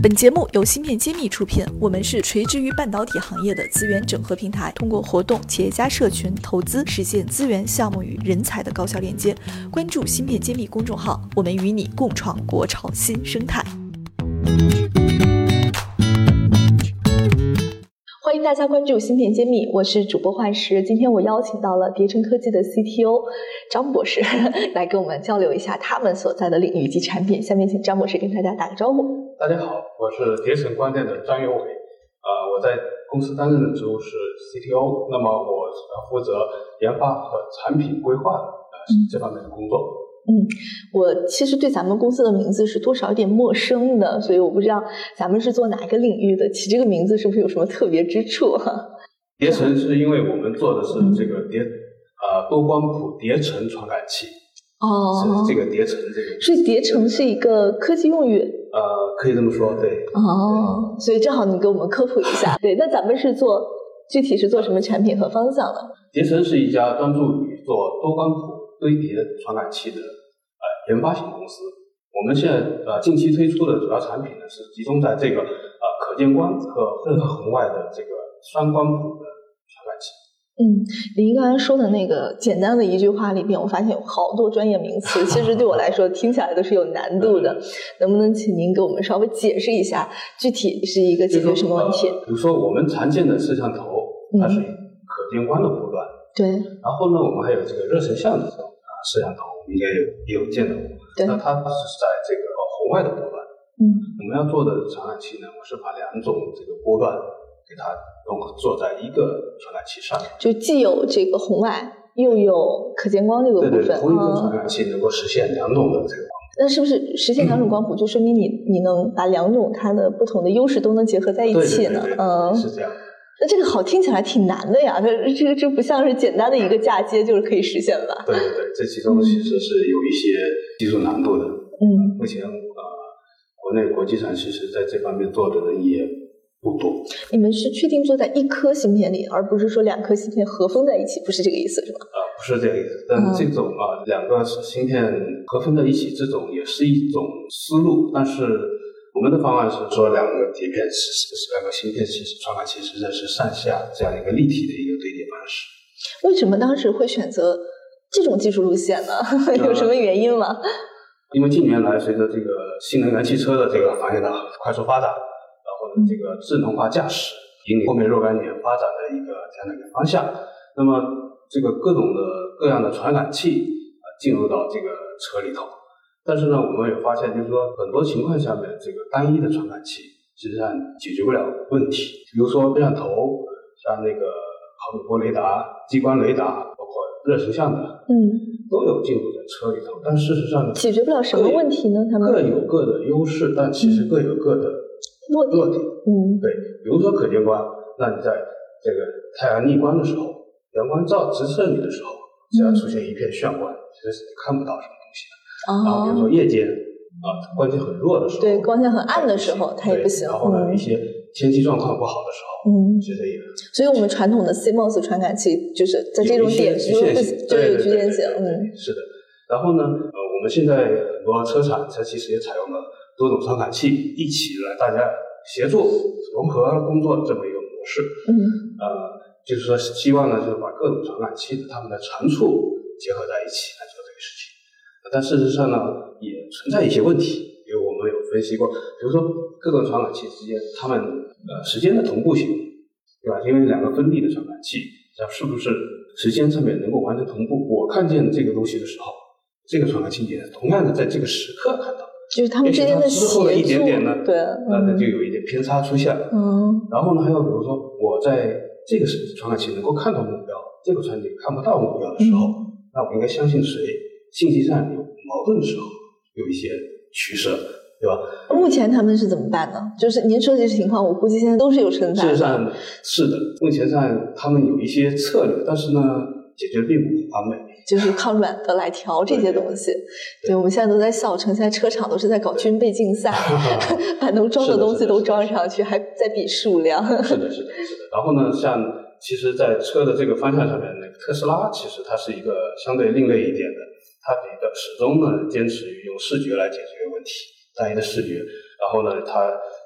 本节目由芯片揭秘出品，我们是垂直于半导体行业的资源整合平台，通过活动、企业家社群、投资，实现资源、项目与人才的高效链接。关注芯片揭秘公众号，我们与你共创国潮新生态。欢迎大家关注芯片揭秘，我是主播幻石。今天我邀请到了叠城科技的 CTO 张博士来跟我们交流一下他们所在的领域及产品。下面请张博士跟大家打个招呼。 大家好，我是叠城光电的张友伟，我在公司担任的职务是 CTO， 那么我负责研发和产品规划这方面的工作。 我其实对咱们公司的名字是多少有点陌生的，所以我不知道咱们是做哪个领域的，起这个名字是不是有什么特别之处？ 叠城是因为我们做的是这个多光谱叠层传感器。是这个叠层这个。 所以叠层是一个科技用语。 可以这么说，对。 所以正好你给我们科普一下。对，那咱们具体是做什么产品和方向呢？ 叠城是一家专注于做多光谱堆叠传感器的研发型公司。我们现在近期推出的主要产品呢是集中在这个可见光和热红外的这个双光谱的传感器。 您刚才说的那个简单的一句话里边，我发现有好多专业名词，其实对我来说听起来都是有难度的。能不能请您给我们稍微解释一下，具体是一个解决什么问题？ 比如说我们常见的摄像头，它是可见光的波段。 对。 然后呢，我们还有这个热成像的这种摄像头，应该也有见到过。 对。 那它是在这个红外的波段。我们要做的传感器呢，我是把两种这个波段给它做在一个传感器上， 就既有这个红外，又有可见光这个部分。 对，同一个传感器能够实现两种的这个光谱。 那是不是实现两种光谱，就说明你能把两种它的不同的优势都能结合在一起呢？ 对，是这样。 那这个好听起来挺难的呀，这不像是简单的一个嫁接就是可以实现吧？ 对，这其中其实是有一些技术难度的。目前国内国际上其实在这方面做的人也不多。你们是确定做在一颗芯片里，而不是说两颗芯片合封在一起，不是这个意思是吗？ 不是这个意思，但这种两个芯片合封在一起，这种也是一种思路，但是我们的方案是说两个碟片两个芯片传感器实际上是上下这样一个立体的一个堆叠方式。 为什么当时会选择这种技术路线呢？有什么原因吗？ 因为近年来随着这个新能源汽车的这个行业的快速发展，然后呢这个智能化驾驶引领后面若干年发展的一个这样的一个方向，那么这个各样的传感器进入到这个车里头。但是呢我们也发现就是说很多情况下面这个单一的传感器实际上解决不了问题。比如说摄像头，像那个毫米波雷达、激光雷达，包括热成像的都有进入在车里头，但事实上解决不了什么问题呢？他们各有各的优势，但其实各有各的弱点。对，比如说可见光，那你在这个太阳逆光的时候，阳光直射你的时候，只要出现一片眩光，其实是你看不到什么东西的。然后比如说夜间光线很弱的时候， 对，光线很暗的时候它也不行。 然后呢一些天气状况不好的时候，其实也。 所以我们传统的 CMOS 传感器就是在这种点就有局限性。 是的。然后呢我们现在很多车厂它其实也采用了多种传感器一起来大家协作融合工作这么一个模式。就是说希望呢就是把各种传感器的它们的长处结合在一起来做这个事情。但事实上呢也存在一些问题，因为我们有分析过，比如说各种传感器之间它们时间的同步性，对吧？因为两个分立的传感器是不是时间上面能够完成同步，我看见这个东西的时候，这个传感器也同样的在这个时刻看到， 就是他们之间的协作， 一点点呢， 对， 那就有一点偏差出现了。然后呢还有比如说我在这个传感器能够看到目标，这个传感器看不到目标的时候，那我应该相信谁？信息上有矛盾的时候有一些取舍，对吧？ 目前他们是怎么办呢？就是您说这些情况我估计现在都是有存在的。 事实上是的，目前上他们有一些策略，但是呢解决并不完美， 就是靠软的来调这些东西。对，我们现在都在笑称，现在车厂都是在搞军备竞赛，把能装的东西都装上去，还在比数量。 是的。然后呢像其实在车的这个方向上面，那个特斯拉其实它是一个相对另类一点的，它始终呢坚持于用视觉来解决问题，单一的视觉。然后呢它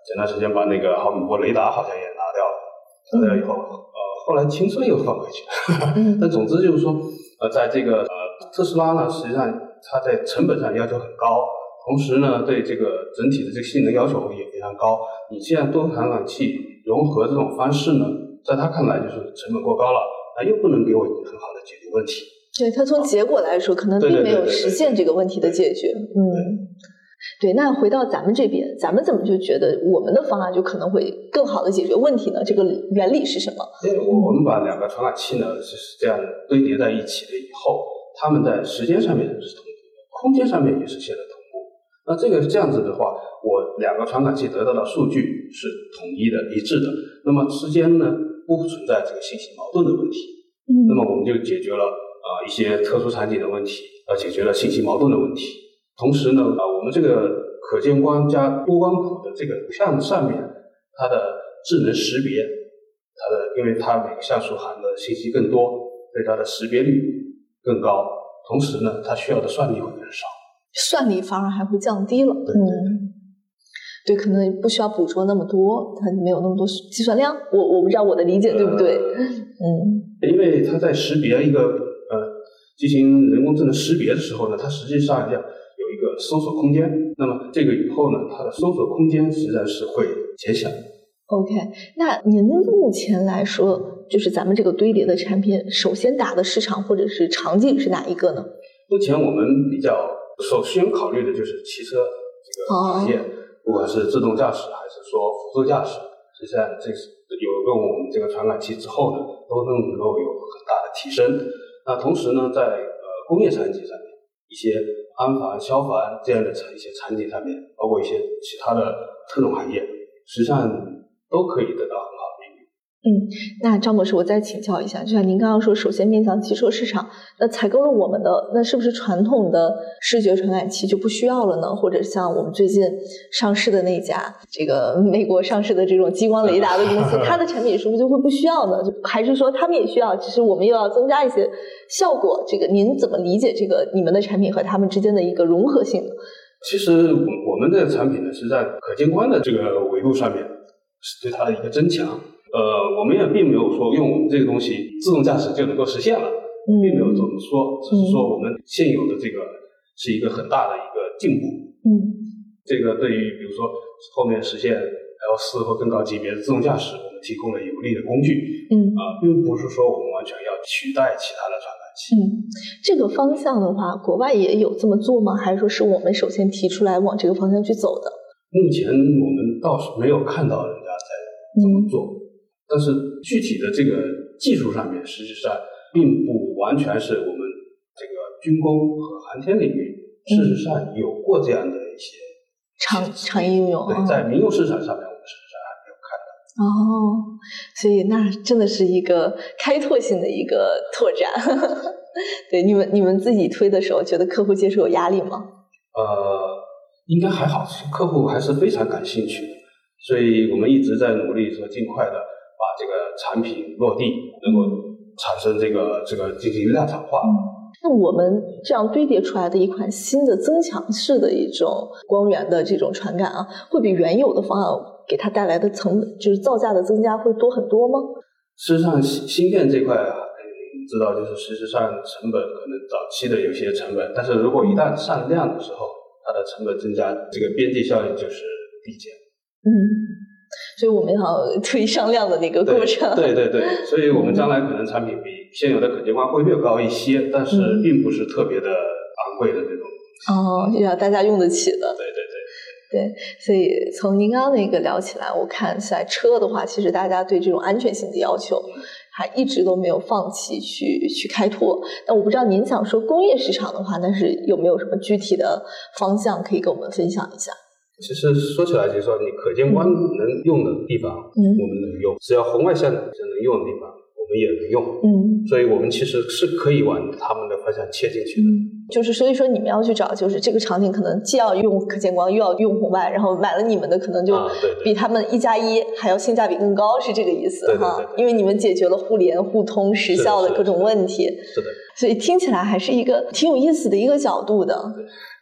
前段时间把那个毫米波雷达好像也拿掉了，以后后来轻车又放回去但总之就是说在这个特斯拉呢，实际上它在成本上要求很高，同时呢对这个整体的这个性能要求也非常高。你既然多传感器融合这种方式呢，在他看来就是成本过高了，又不能给我很好的解决问题。 对，它从结果来说可能并没有实现这个问题的解决。对，那回到咱们这边，咱们怎么就觉得我们的方案就可能会更好的解决问题呢？这个原理是什么？ 我们把两个传感器呢是这样堆叠在一起的以后，它们在时间上面是同步的，空间上面也是现在同步。那这样子的话，我两个传感器得到的数据是统一的、一致的，那么之间呢不存在这个信息矛盾的问题。那么我们就解决了一些特殊场景的问题，解决了信息矛盾的问题。同时呢，我们这个可见光加多光谱的这个像上面，它的智能识别，因为它每个像素含的信息更多，所以它的识别率更高。同时呢，它需要的算力会更少， 算力反而还会降低了。对，可能不需要捕捉那么多，它没有那么多计算量。我不知道我的理解对不对？ 因为它在识别一个进行人工智能识别的时候呢，它实际上要有一个搜索空间。那么这个以后呢，它的搜索空间实际上是会减小。 OK， 那您目前来说，就是咱们这个堆叠的产品，首先打的市场或者是场景是哪一个呢？ 目前我们比较首先考虑的就是汽车这个行业，不管是自动驾驶还是说辅助驾驶，实际上这是有了我们这个传感器之后呢，都能够有很大的提升。那同时呢，在工业场景上面，一些安防、消防这样的一些场景上面，包括一些其他的特种行业，实际上都可以得到很好的应用。 那张博士，我再请教一下，就像您刚刚说，首先面向汽车市场，那采购了我们的，那是不是传统的视觉传感器就不需要了呢？或者像我们最近上市的那家，这个美国上市的这种激光雷达的公司，它的产品是不是就会不需要呢？还是说他们也需要，只是我们又要增加一些效果？这个您怎么理解这个你们的产品和他们之间的一个融合性呢？ 其实我们的产品呢是在可见光的这个维度上面是对它的一个增强。我们也并没有说用我们这个东西自动驾驶就能够实现了，并没有这么说，只是说我们现有的这个是一个很大的一个进步。这个对于比如说后面实现 L4 或更高级别的自动驾驶，我们提供了有力的工具。并不是说我们完全要取代其他的传感器。 这个方向的话，国外也有这么做吗？还是说是我们首先提出来往这个方向去走的？ 目前我们倒是没有看到人家在这么做。但是具体的这个技术上面，实际上并不完全是我们这个军工和航天领域，事实上有过这样的一些常应用。 对，在民用市场上面，我们实际上还没有看到。 所以那真的是一个开拓性的一个拓展。对，你们自己推的时候，觉得客户接受有压力吗？ 应该还好，客户还是非常感兴趣的，所以我们一直在努力说尽快的把这个产品落地，能够产生这个进行量产化。 那我们这样堆叠出来的一款新的增强式的一种光源的这种传感会比原有的方案给它带来的成本，就是造价的增加会多很多吗？ 事实上，芯片这块你知道，就是事实上成本可能早期的有些成本，但是如果一旦上量的时候，它的成本增加，这个边际效应就是递减。 所以我们要推上量的那个过程。 对，所以我们将来可能产品比现有的可见光会略高一些，但是并不是特别的昂贵的那种。 要大家用得起的。 对， 所以从您刚刚那个聊起来，我看在车的话，其实大家对这种安全性的要求还一直都没有放弃去开拓。但我不知道您想说工业市场的话，但是有没有什么具体的方向可以跟我们分享一下？ 其实说起来就是说，你可见光能用的地方我们能用，只要红外线能用的地方我们也能用。所以我们其实是可以往他们的方向切进去的。 就是所以说你们要去找，就是这个场景可能既要用可见光又要用红外，然后买了你们的可能就比他们1+1还要性价比更高，是这个意思。 对， 因为你们解决了互联互通时效的各种问题。 是的， 所以听起来还是一个挺有意思的一个角度的。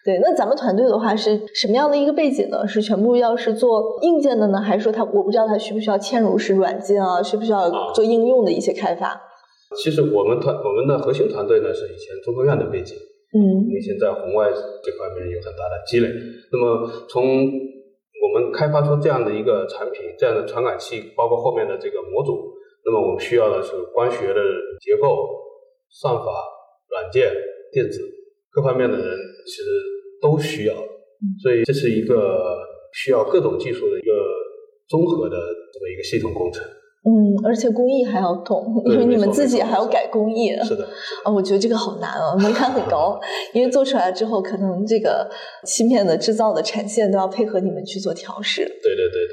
对，那咱们团队的话是什么样的一个背景呢？是全部要是做硬件的呢，还是说我不知道它需不需要嵌入式软件啊，需不需要做应用的一些开发？ 其实我们的核心团队呢是以前中科院的背景，以前在红外这方面有很大的积累。那么从我们开发出这样的一个产品，这样的传感器，包括后面的这个模组，那么我们需要的是光学的结构、算法、软件、电子各方面的人其实都需要，所以这是一个需要各种技术的一个综合的这么一个系统工程。 而且工艺还要懂，因为你们自己还要改工艺。 是的。 我觉得这个好难哦，门槛很高，因为做出来之后，可能这个芯片的制造的产线都要配合你们去做调试。 对。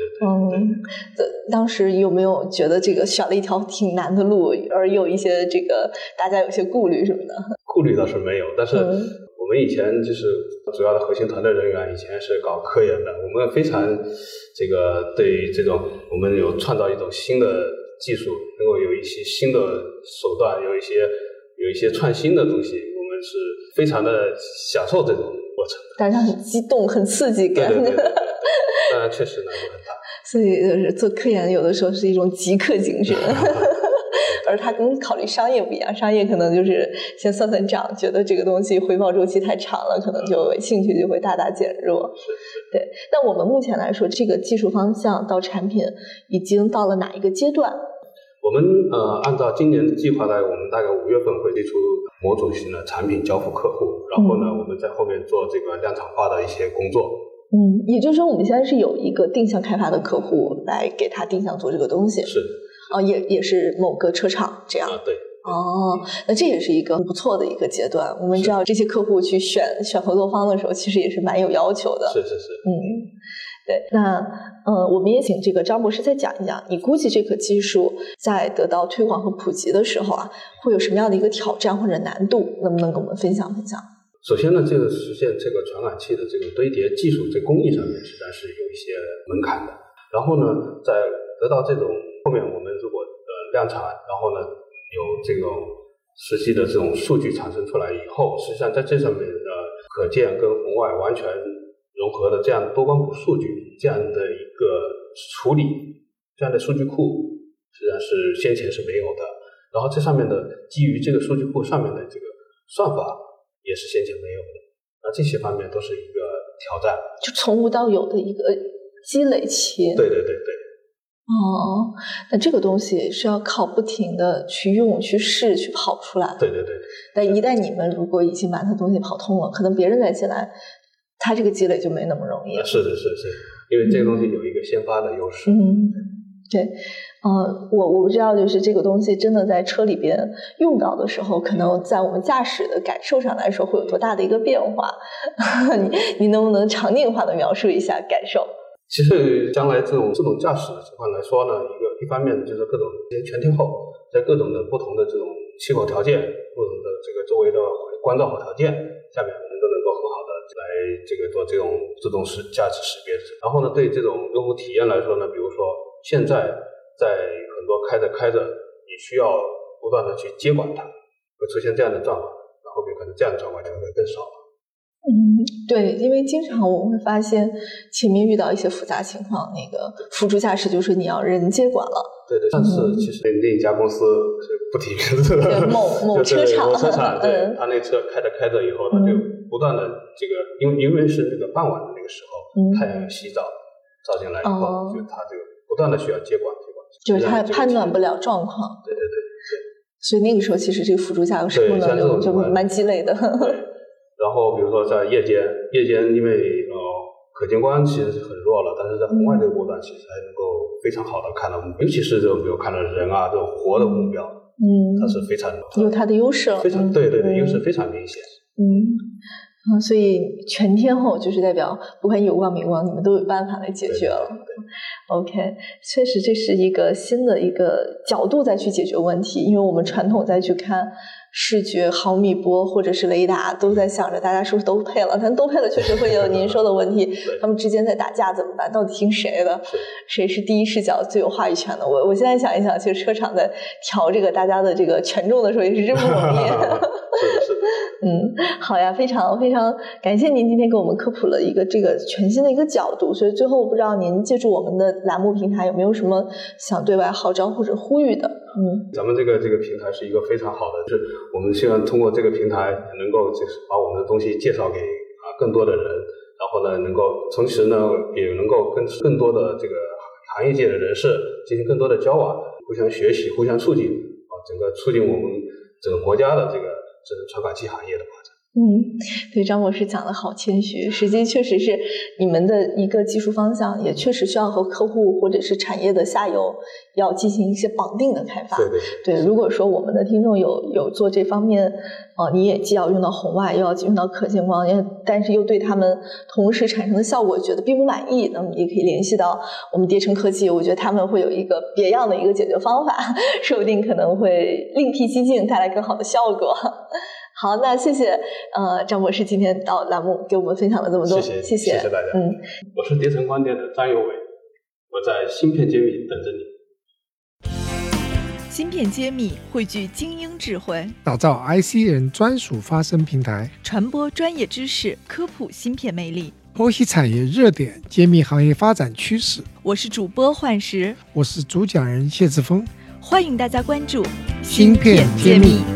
当时有没有觉得这个选了一条挺难的路，而有一些这个大家有些顾虑什么的？ 顾虑倒是没有，但是我们以前就是主要的核心团队人员以前是搞科研的，我们非常这个对于这种我们有创造一种新的技术，能够有一些新的手段，有一些创新的东西，我们是非常的享受这种过程。 大家很激动，很刺激感。 对，当然确实难度很大。 所以做科研有的时候是一种极客精神。而它跟考虑商业不一样，商业可能就是先算算账，觉得这个东西回报周期太长了，可能就兴趣就会大大减弱。对。但我们目前来说，这个技术方向到产品已经到了哪一个阶段？ 我们按照今年的计划呢，我们大概5月份会推出模组型的产品交付客户，然后呢，我们在后面做这个量产化的一些工作。 也就是说我们现在是有一个定向开发的客户来给他定向做这个东西。 是。 也是某个车厂这样。 对。 那这也是一个不错的一个阶段。我们知道这些客户去选合作方的时候，其实也是蛮有要求的。 是。 对。那我们也请这个张博士再讲一讲，你估计这个技术在得到推广和普及的时候啊，会有什么样的一个挑战或者难度？能不能跟我们分享分享？ 首先呢，这个实现这个传感器的这个堆叠技术，在工艺上面实在是有一些门槛的。然后呢，在得到这种后面我们如果量产，然后呢有这种实际的这种数据产生出来以后，实际上在这上面可见跟红外完全融合的这样多光谱数据，这样的一个处理，这样的数据库实际上是先前是没有的。然后这上面的基于这个数据库上面的这个算法也是先前没有的。那这些方面都是一个挑战， 就从无到有的一个积累期。 对。 那这个东西是要靠不停的去用、去试、去跑出来。 对。 但一旦你们如果已经把它东西跑通了，可能别人再进来，它这个积累就没那么容易。 是，因为这个东西有一个先发的优势。 对。我不知道，就是这个东西真的在车里边用到的时候，可能在我们驾驶的感受上来说会有多大的一个变化？你能不能场景化的描述一下感受？ 其实将来这种自动驾驶的情况来说呢，一方面就是各种全天候，在各种的不同的这种气候条件、不同的这个周围的光照好条件下面，我们都能够很好的来这个做这种自动驾驶识别。然后呢，对这种用户体验来说呢，比如说现在在很多开着，你需要不断的去接管它，会出现这样的状况，那后面可能这样的状况就会更少。 对，因为经常我们会发现前面遇到一些复杂情况，那个辅助驾驶就是你要人接管了。 对，上次其实另一家公司是不提名字的， 对，某车厂， 对，他那车开着以后，他就不断的这个，因为是那个傍晚的那个时候，太阳洗澡照进来以后，就他这个不断的需要接管， 就是他判断不了状况。 对。 所以那个时候其实这个辅助驾驶功能就蛮鸡肋的。 然后比如说在夜间因为可见光其实是很弱了，但是在红外这个波段其实还能够非常好的看到，尤其是这种比如看到人啊这种活的目标，它是非常有它的优势了， 非常对，优势非常明显。 所以全天候就是代表不管有光没光，你们都有办法来解决了。OK， 确实这是一个新的一个角度再去解决问题，因为我们传统再去看视觉毫米波或者是雷达，都在想着大家是不是都配了，但都配了确实会有您说的问题，他们之间在打架怎么办？到底听谁的？谁是第一视角最有话语权的？我现在想一想，其实车厂在调这个大家的这个权重的时候也是真不容易。 是的。 好呀，非常非常感谢您今天给我们科普了一个这个全新的一个角度。所以最后不知道您借助我们的栏目平台有没有什么想对外号召或者呼吁的？ 咱们这个平台是一个非常好的，就是我们希望通过这个平台能够就是把我们的东西介绍给更多的人，然后呢能够同时呢也能够跟更多的这个行业界的人士进行更多的交往，互相学习，互相促进整个促进我们整个国家的这个传感器行业的发展。 对，张博士讲得好谦虚，实际确实是你们的一个技术方向，也确实需要和客户或者是产业的下游要进行一些绑定的开发。对，如果说我们的听众有做这方面，你也既要用到红外，又要用到可见光，但是又对他们同时产生的效果觉得并不满意，那么也可以联系到我们叠城科技，我觉得他们会有一个别样的一个解决方法，说不定可能会另辟蹊径，带来更好的效果。好，那谢谢张博士今天到栏目给我们分享了这么多，谢谢大家。我是叠城光电的张友伟，我在芯片揭秘等着你。 芯片揭秘汇聚精英智慧， 打造 IC 人专属发声平台， 传播专业知识，科普芯片魅力， 剖析产业热点，揭秘行业发展趋势。 我是主播幻石， 我是主讲人谢志峰， 欢迎大家关注芯片揭秘。